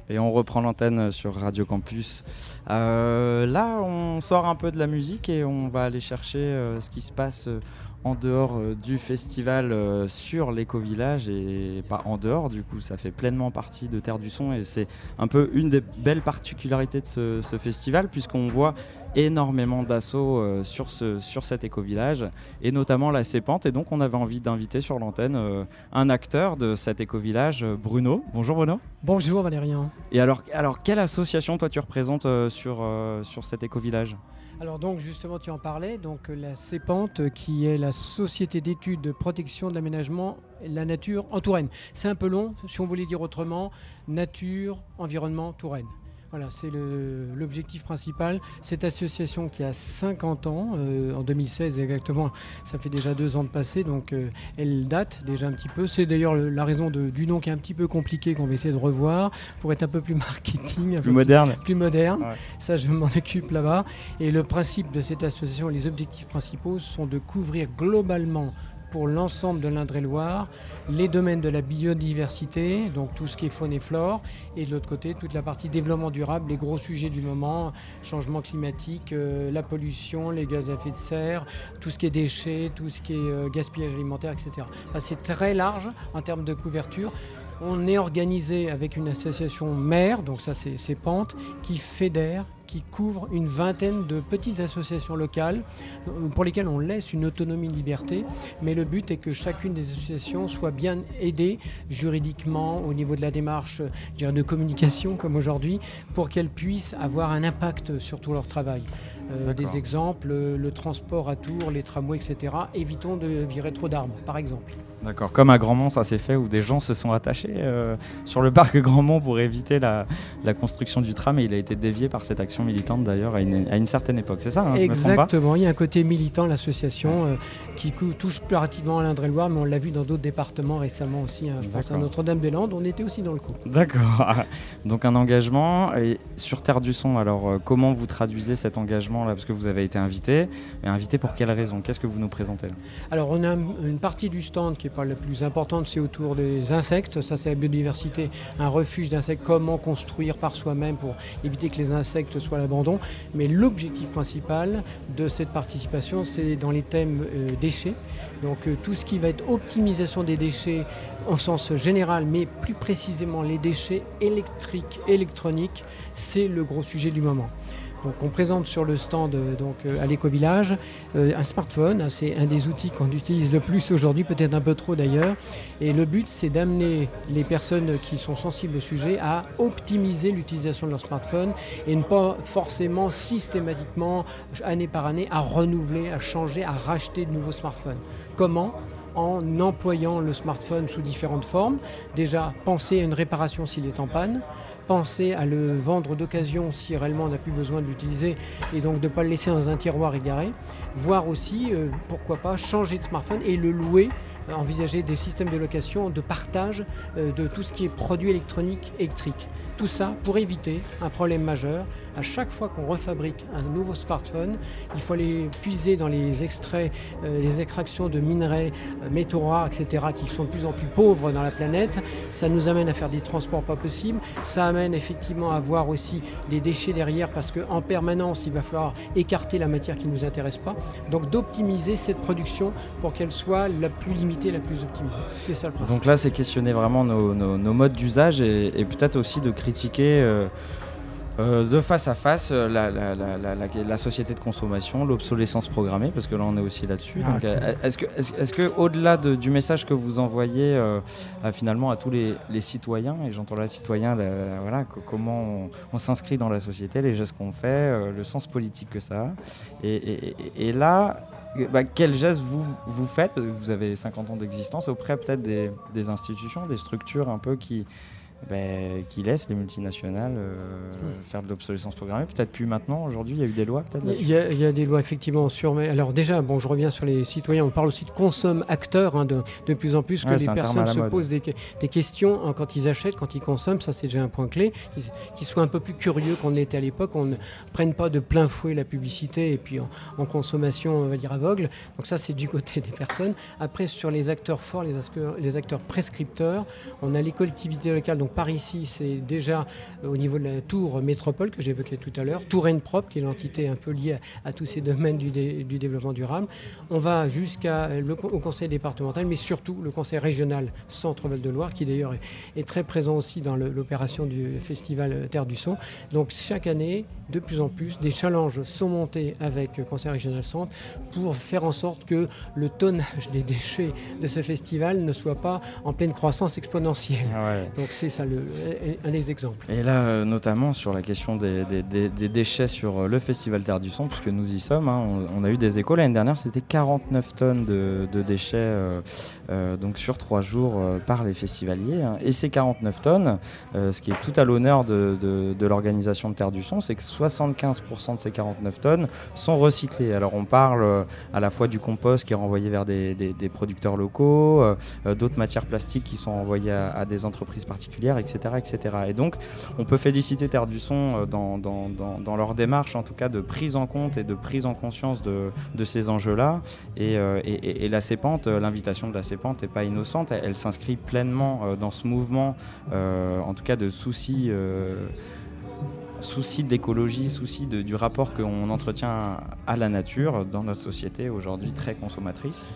Et on reprend l'antenne sur Radio Campus. Là, on sort un peu de la musique et on va aller chercher ce qui se passe en dehors du festival sur l'éco-village, et pas en dehors, du coup ça fait pleinement partie de Terre du Son, et c'est un peu une des belles particularités de ce festival, puisqu'on voit énormément d'assauts sur cet éco-village, et notamment la Cépente. Et donc on avait envie d'inviter sur l'antenne un acteur de cet éco-village, Bruno. Bonjour Bruno. Bonjour Valérien. Et alors quelle association toi tu représentes sur cet éco-village ? Alors donc justement tu en parlais, donc la Cépente qui est la Société d'études de protection de l'aménagement et de la nature en Touraine. C'est un peu long, si on voulait dire autrement, nature, environnement, Touraine. Voilà, c'est l'objectif principal. Cette association qui a 50 ans, en 2016 exactement, ça fait déjà 2 ans de passé, donc elle date déjà un petit peu. C'est d'ailleurs la raison du nom qui est un petit peu compliqué, qu'on va essayer de revoir pour être un peu plus marketing, plus moderne. Plus moderne. Ouais. Ça, je m'en occupe là-bas. Et le principe de cette association, les objectifs principaux sont de couvrir globalement pour l'ensemble de l'Indre-et-Loire, les domaines de la biodiversité, donc tout ce qui est faune et flore, et de l'autre côté, toute la partie développement durable, les gros sujets du moment, changement climatique, la pollution, les gaz à effet de serre, tout ce qui est déchets, tout ce qui est gaspillage alimentaire, etc. Enfin, c'est très large en termes de couverture. On est organisé avec une association mère, donc ça c'est Cépente, qui fédère, qui couvre une vingtaine de petites associations locales pour lesquelles on laisse une autonomie, une liberté, mais le but est que chacune des associations soit bien aidée juridiquement au niveau de la démarche, je dirais, de communication comme aujourd'hui, pour qu'elles puissent avoir un impact sur tout leur travail. Des exemples, le transport à Tours, les tramways, etc. Évitons de virer trop d'arbres, par exemple. D'accord, comme à Grandmont ça s'est fait, où des gens se sont attachés sur le parc Grandmont pour éviter la construction du tram, et il a été dévié par cette action militante d'ailleurs à une certaine époque, c'est ça hein, Exactement, il y a un côté militant, l'association qui touche plus relativement à l'Indre-et-Loire, mais on l'a vu dans d'autres départements récemment aussi, je pense à Notre-Dame-des-Landes, on était aussi dans le coup. D'accord, donc un engagement, et sur Terre du Son, alors comment vous traduisez cet engagement là, parce que vous avez été invité, mais invité pour quelle raison ? Qu'est-ce que vous nous présentez là ? Alors on a une partie du stand qui n'est pas la plus importante, c'est autour des insectes, ça c'est la biodiversité, un refuge d'insectes, comment construire par soi-même pour éviter que les insectes soient à l'abandon, mais l'objectif principal de cette participation c'est dans les thèmes déchets, donc tout ce qui va être optimisation des déchets au sens général, mais plus précisément les déchets électriques, électroniques, c'est le gros sujet du moment. Donc on présente sur le stand à l'éco-village un smartphone, c'est un des outils qu'on utilise le plus aujourd'hui, peut-être un peu trop d'ailleurs, et le but c'est d'amener les personnes qui sont sensibles au sujet à optimiser l'utilisation de leur smartphone et ne pas forcément systématiquement, année par année, à renouveler, à changer, à racheter de nouveaux smartphones. Comment ? En employant le smartphone sous différentes formes. Déjà, penser à une réparation s'il est en panne, penser à le vendre d'occasion si réellement on n'a plus besoin de l'utiliser et donc de ne pas le laisser dans un tiroir égaré. Voire aussi, pourquoi pas, changer de smartphone et le louer, envisager des systèmes de location, de partage de tout ce qui est produit électronique, électrique. Tout ça pour éviter un problème majeur. À chaque fois qu'on refabrique un nouveau smartphone, il faut aller puiser dans les extraits, les extractions de minerais, métaux rares, etc., qui sont de plus en plus pauvres dans la planète. Ça nous amène à faire des transports pas possibles. Ça amène effectivement à avoir aussi des déchets derrière parce qu'en permanence, il va falloir écarter la matière qui ne nous intéresse pas. Donc d'optimiser cette production pour qu'elle soit la plus limitée, la plus optimisée. C'est ça le principe. Donc là, c'est questionner vraiment nos modes d'usage et peut-être aussi de critiquer de face à face la société de consommation, l'obsolescence programmée, parce que là on est aussi là-dessus. Donc, est-ce que au-delà du message que vous envoyez finalement à tous les citoyens, et j'entends là citoyen, voilà, comment on s'inscrit dans la société, les gestes qu'on fait, le sens politique que ça a, et là, quel geste vous faites, parce que vous avez 50 ans d'existence, auprès peut-être des institutions, des structures un peu qui laissent les multinationales faire de l'obsolescence programmée. Peut-être plus maintenant, aujourd'hui, il y a eu des lois peut-être il y a des lois effectivement sur... Alors déjà, je reviens sur les citoyens, on parle aussi de consomme-acteurs, de plus en plus que les personnes se posent des questions quand ils achètent, quand ils consomment, ça c'est déjà un point clé, qu'ils soient un peu plus curieux qu'on l'était à l'époque, on ne prenne pas de plein fouet la publicité et puis en consommation, on va dire, aveugle. Donc ça c'est du côté des personnes. Après, sur les acteurs forts, les acteurs prescripteurs, on a les collectivités locales, donc Donc par ici, c'est déjà au niveau de la tour métropole que j'évoquais tout à l'heure, Touraine Propre, qui est l'entité un peu liée à tous ces domaines du développement durable. On va au conseil départemental, mais surtout le conseil régional Centre-Val de Loire, qui d'ailleurs est très présent aussi dans l'opération du festival Terre du Son. Donc chaque année, de plus en plus, des challenges sont montés avec le conseil régional Centre pour faire en sorte que le tonnage des déchets de ce festival ne soit pas en pleine croissance exponentielle. Donc c'est ça un des exemples. Et là, notamment sur la question des déchets sur le festival Terre du Son, puisque nous y sommes, on a eu des échos. L'année dernière, c'était 49 tonnes de déchets donc sur 3 jours par les festivaliers. Et ces 49 tonnes, ce qui est tout à l'honneur de l'organisation de Terre du Son, c'est que 75% de ces 49 tonnes sont recyclées. Alors on parle à la fois du compost qui est renvoyé vers des producteurs locaux, d'autres matières plastiques qui sont envoyées à des entreprises particulières, etc., etc. Et donc on peut féliciter Terre du Son dans leur démarche, en tout cas de prise en compte et de prise en conscience de ces enjeux-là. Et la CEPANT, l'invitation de la CEPANT n'est pas innocente, elle s'inscrit pleinement dans ce mouvement, en tout cas de souci d'écologie, souci du rapport qu'on entretient à la nature dans notre société aujourd'hui très consommatrice.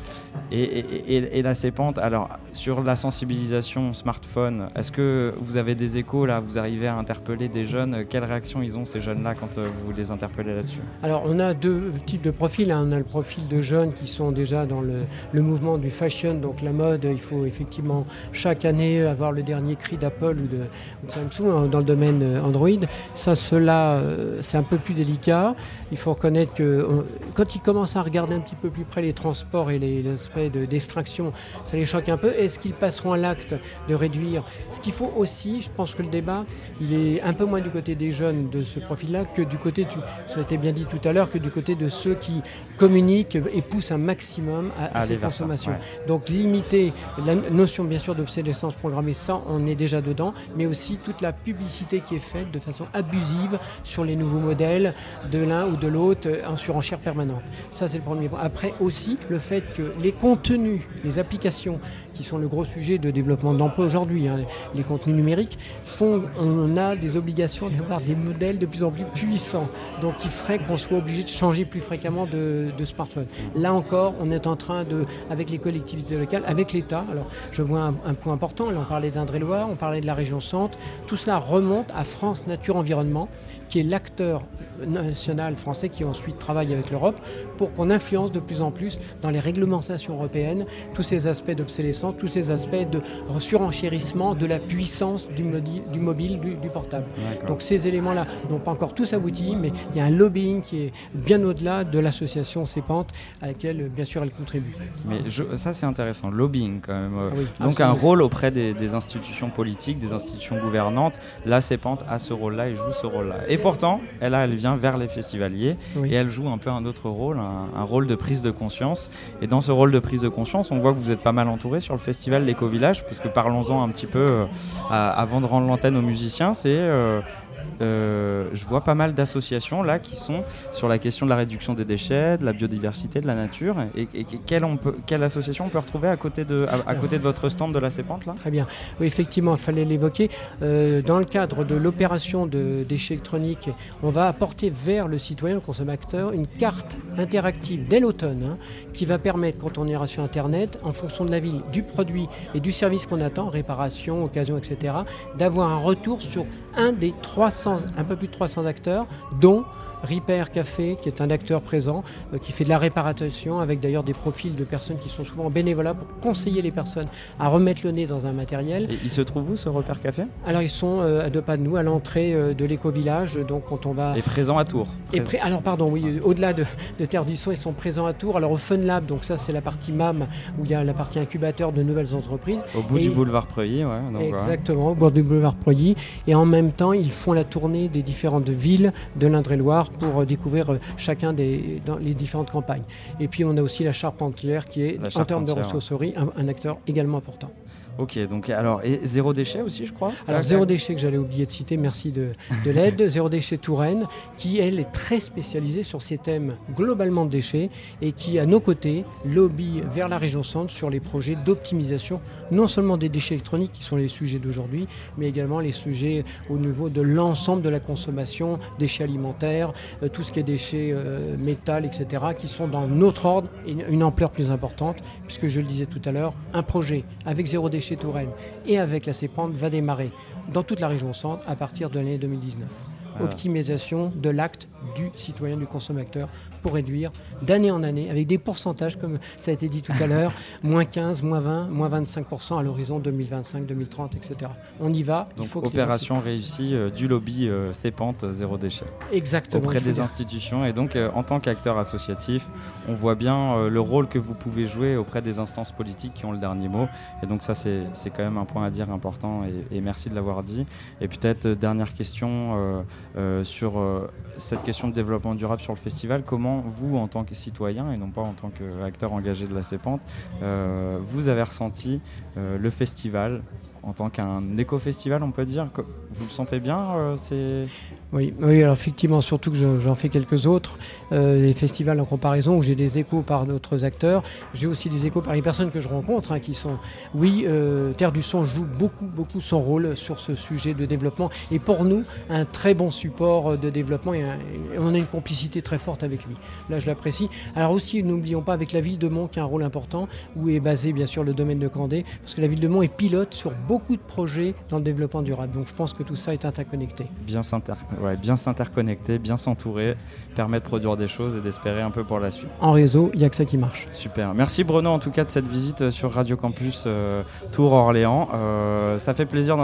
Et la CEPANT, alors sur la sensibilisation smartphone, est-ce que vous avez des échos là, vous arrivez à interpeller des jeunes? Quelle réaction ils ont ces jeunes-là quand vous les interpellez là-dessus? Alors on a deux types de profils. On a le profil de jeunes qui sont déjà dans le mouvement du fashion, donc la mode. Il faut effectivement chaque année avoir le dernier cri d'Apple ou de Samsung dans le domaine Android. Cela, c'est un peu plus délicat. Il faut reconnaître que quand ils commencent à regarder un petit peu plus près les transports et les aspects d'extraction, ça les choque un peu. Est-ce qu'ils passeront à l'acte de réduire? Ce qu'il faut aussi, je pense que le débat, il est un peu moins du côté des jeunes de ce profil-là que du côté, ça a été bien dit tout à l'heure, que du côté de ceux qui communiquent et poussent un maximum à ces consommations. Ouais. Donc limiter la notion bien sûr d'obsolescence programmée, ça on est déjà dedans, mais aussi toute la publicité qui est faite de façon abusive sur les nouveaux modèles de l'un ou de l'autre en surenchère permanente. Ça, c'est le premier point. Après aussi, le fait que les contenus, les applications, qui sont le gros sujet de développement d'emploi aujourd'hui, les contenus numériques, on a des obligations d'avoir des modèles de plus en plus puissants, donc qui ferait qu'on soit obligé de changer plus fréquemment de smartphone. Là encore, on est en train avec les collectivités locales, avec l'État, alors je vois un point important, là on parlait d'Indre-et-Loire, on parlait de la région Centre, tout cela remonte à France Nature Environnement, qui est l'acteur national français qui ensuite travaille avec l'Europe pour qu'on influence de plus en plus dans les réglementations européennes tous ces aspects d'obsolescence, tous ces aspects de surenchérissement de la puissance du mobile, du portable. D'accord. Donc ces éléments-là n'ont pas encore tous abouti, mais il y a un lobbying qui est bien au-delà de l'association CEPANT à laquelle bien sûr elle contribue. Mais ça c'est intéressant, lobbying quand même. Ah oui, donc absolument. Un rôle auprès des institutions politiques, des institutions gouvernantes. La CEPANT a ce rôle-là et joue ce rôle-là. Et pourtant, elle vient vers les festivaliers et elle joue un peu un autre rôle, un rôle de prise de conscience. Et dans ce rôle de prise de conscience, on voit que vous êtes pas mal entouré sur le festival d'Éco-Village, parce que parlons-en un petit peu avant de rendre l'antenne aux musiciens, je vois pas mal d'associations là qui sont sur la question de la réduction des déchets, de la biodiversité, de la nature. Et quelle association on peut retrouver à côté de votre stand de la CEPANT là? Très bien. Oui, effectivement, il fallait l'évoquer. Dans le cadre de l'opération de déchets électroniques, on va apporter vers le citoyen, le consommateur, une carte interactive dès l'automne qui va permettre, quand on ira sur Internet, en fonction de la ville, du produit et du service qu'on attend, réparation, occasion, etc., d'avoir un retour sur un peu plus de 300 acteurs, dont Repair Café, qui est un acteur présent, qui fait de la réparation, avec d'ailleurs des profils de personnes qui sont souvent bénévoles pour conseiller les personnes à remettre le nez dans un matériel. Et il se trouve où ce Repair Café? Alors ils sont à 2 pas de nous, à l'entrée de l'éco-village, donc quand on va... Et présent à Tours. Alors pardon, oui, au-delà de Terre du Son, ils sont présents à Tours. Alors au Fun Lab, donc ça c'est la partie MAM, où il y a la partie incubateur de nouvelles entreprises. Au bout du boulevard Preuilly, ouais. Donc, exactement, au bout du boulevard Preuilly. Et en même temps, ils font la tournée des différentes villes de l'Indre-et-Loire pour découvrir chacun dans les différentes campagnes. Et puis on a aussi la Charpentière qui est, en termes de ressourcerie, un acteur également important. Ok, donc alors, et zéro déchet aussi, je crois. Alors Zéro Déchet, que j'allais oublier de citer, merci de l'aide. Zéro Déchet Touraine, qui elle est très spécialisée sur ces thèmes globalement de déchets et qui, à nos côtés, lobby vers la région Centre sur les projets d'optimisation, non seulement des déchets électroniques, qui sont les sujets d'aujourd'hui, mais également les sujets au niveau de l'ensemble de la consommation, déchets alimentaires, tout ce qui est déchets métal, etc., qui sont dans notre ordre et une ampleur plus importante, puisque je le disais tout à l'heure, un projet avec Zéro Déchet Touraine et avec la CEPANT va démarrer dans toute la région Centre à partir de l'année 2019. Optimisation de l'acte du citoyen, du consommateur, pour réduire d'année en année, avec des pourcentages, comme ça a été dit tout à l'heure, moins 15, moins 20, moins 25% à l'horizon 2025, 2030, etc. On y va. Donc, opération réussie du lobby CEPANT Zéro Déchet. Exactement. Auprès des institutions. Et donc, en tant qu'acteur associatif, on voit bien le rôle que vous pouvez jouer auprès des instances politiques qui ont le dernier mot. Et donc, ça, c'est quand même un point à dire important. Et merci de l'avoir dit. Et peut-être, dernière question sur cette question de développement durable sur le festival. Comment vous, en tant que citoyen et non pas en tant qu'acteur engagé de la CEPANT, vous avez ressenti le festival en tant qu'un éco-festival, on peut dire? Vous le sentez bien Oui, alors effectivement, surtout que j'en fais quelques autres, les festivals en comparaison où j'ai des échos par d'autres acteurs, j'ai aussi des échos par les personnes que je rencontre qui sont, Terre du Son joue beaucoup son rôle sur ce sujet de développement et pour nous, un très bon support de développement et on a une complicité très forte avec lui. Là, je l'apprécie. Alors aussi, n'oublions pas avec la ville de Mont qui a un rôle important, où est basé bien sûr le domaine de Candé, parce que la ville de Mont est pilote sur beaucoup de projets dans le développement durable. Donc je pense que tout ça est interconnecté. Bien s'interconnecter, bien s'entourer, permet de produire des choses et d'espérer un peu pour la suite. En réseau, il n'y a que ça qui marche. Super. Merci Bruno en tout cas de cette visite sur Radio Campus Tours Orléans. Ça fait plaisir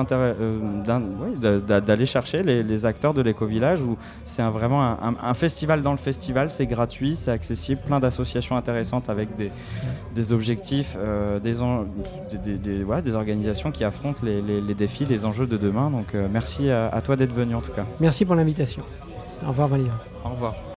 d'aller chercher les acteurs de l'éco-village où c'est vraiment un festival dans le festival, c'est gratuit, c'est accessible, plein d'associations intéressantes avec des objectifs, des organisations qui affrontent les défis, les enjeux de demain. Donc merci à toi d'être venu en tout cas. Merci pour l'invitation. Au revoir Valérie. Au revoir.